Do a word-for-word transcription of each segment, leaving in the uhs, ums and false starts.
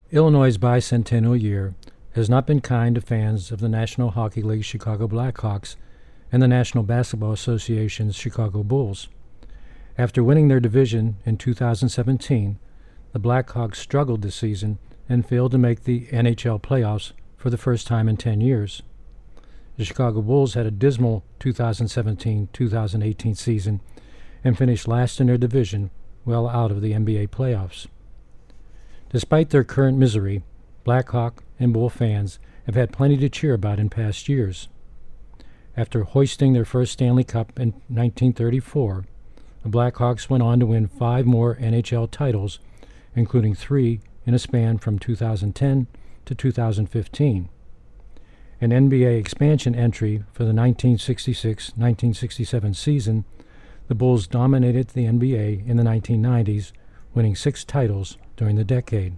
Illinois' bicentennial year has not been kind to fans of the National Hockey League's Chicago Blackhawks and the National Basketball Association's Chicago Bulls. After winning their division in two thousand seventeen, the Blackhawks struggled this season and failed to make the N H L playoffs for the first time in ten years. The Chicago Bulls had a dismal two thousand seventeen two thousand eighteen season and finished last in their division, well out of the N B A playoffs. Despite their current misery, Blackhawk and Bull fans have had plenty to cheer about in past years. After hoisting their first Stanley Cup in nineteen thirty-four, the Blackhawks went on to win five more N H L titles, including three in a span from two thousand ten to two thousand fifteen. An N B A expansion entry for the nineteen sixty-six nineteen sixty-seven season, the Bulls dominated the N B A in the nineteen nineties, winning six titles during the decade.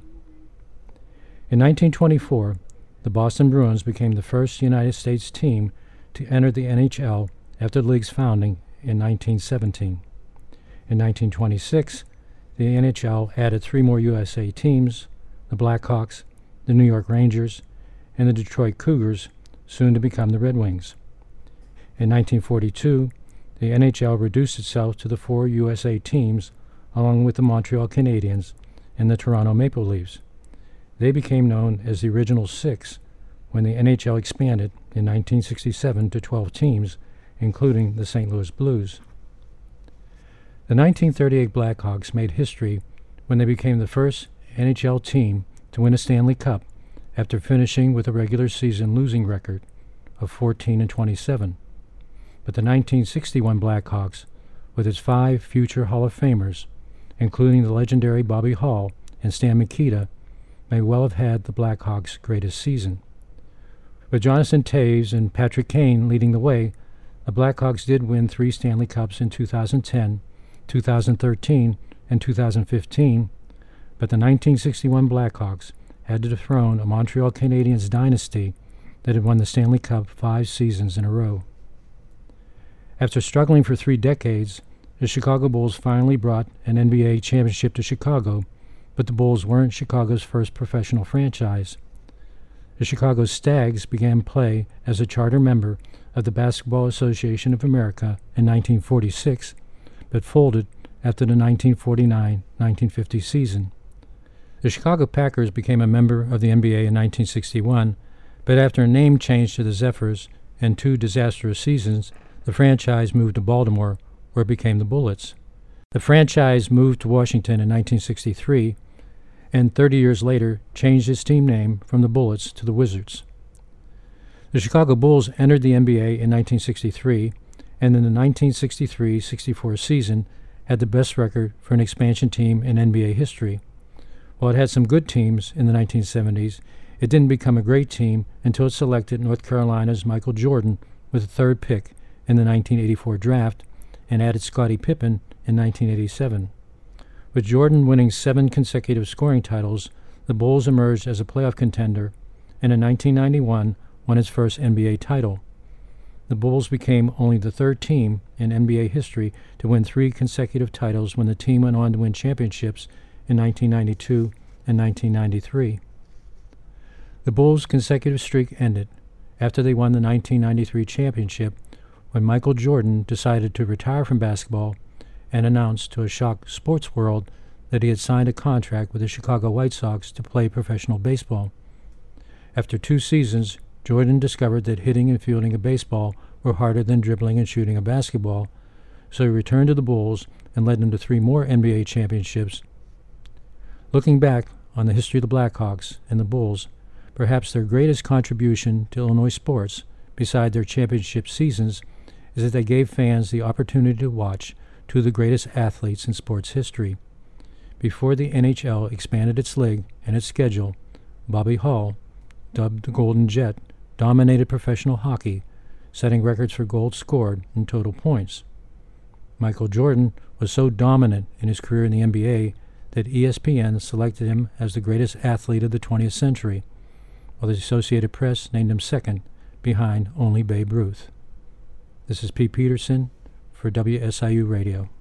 In nineteen twenty-four, the Boston Bruins became the first United States team to enter the N H L after the league's founding in nineteen seventeen. In nineteen twenty-six, the N H L added three more U S A teams, the Blackhawks, the New York Rangers, and the Detroit Cougars, soon to become the Red Wings. In nineteen forty-two, the N H L reduced itself to the four U S A teams, along with the Montreal Canadiens and the Toronto Maple Leafs. They became known as the Original Six when the N H L expanded in nineteen sixty-seven to twelve teams, including the Saint Louis Blues. The nineteen thirty-eight Blackhawks made history when they became the first N H L team to win a Stanley Cup after finishing with a regular season losing record of fourteen and twenty-seven. But the nineteen sixty-one Blackhawks, with its five future Hall of Famers, including the legendary Bobby Hull and Stan Mikita, may well have had the Blackhawks' greatest season. With Jonathan Toews and Patrick Kane leading the way, the Blackhawks did win three Stanley Cups in two thousand ten, two thousand thirteen, and two thousand fifteen, but the nineteen sixty-one Blackhawks had to dethrone a Montreal Canadiens dynasty that had won the Stanley Cup five seasons in a row. After struggling for three decades, the Chicago Bulls finally brought an N B A championship to Chicago, but the Bulls weren't Chicago's first professional franchise. The Chicago Stags began play as a charter member of the Basketball Association of America in nineteen forty-six, but folded after the nineteen forty-nine nineteen fifty season. The Chicago Packers became a member of the N B A in nineteen sixty-one, but after a name change to the Zephyrs and two disastrous seasons, the franchise moved to Baltimore, where it became the Bullets. The franchise moved to Washington in nineteen sixty-three, and thirty years later changed its team name from the Bullets to the Wizards. The Chicago Bulls entered the N B A in nineteen sixty-three, and in the nineteen sixty-three sixty-four season had the best record for an expansion team in N B A history. While it had some good teams in the nineteen seventies, it didn't become a great team until it selected North Carolina's Michael Jordan with the third pick in the nineteen eighty-four draft and added Scottie Pippen in nineteen eighty-seven. With Jordan winning seven consecutive scoring titles, the Bulls emerged as a playoff contender and in nineteen ninety-one won its first N B A title. The Bulls became only the third team in N B A history to win three consecutive titles when the team went on to win championships in nineteen ninety-two and nineteen ninety-three. The Bulls' consecutive streak ended after they won the nineteen ninety-three championship when Michael Jordan decided to retire from basketball and announced to a shocked sports world that he had signed a contract with the Chicago White Sox to play professional baseball. After two seasons, Jordan discovered that hitting and fielding a baseball were harder than dribbling and shooting a basketball, so he returned to the Bulls and led them to three more N B A championships. Looking back on the history of the Blackhawks and the Bulls, perhaps their greatest contribution to Illinois sports, beside their championship seasons, is that they gave fans the opportunity to watch two of the greatest athletes in sports history. Before the N H L expanded its league and its schedule, Bobby Hull, dubbed the Golden Jet, dominated professional hockey, setting records for goals scored and total points. Michael Jordan was so dominant in his career in the N B A that E S P N selected him as the greatest athlete of the twentieth century, while the Associated Press named him second, behind only Babe Ruth. This is Pete Peterson for W S I U Radio.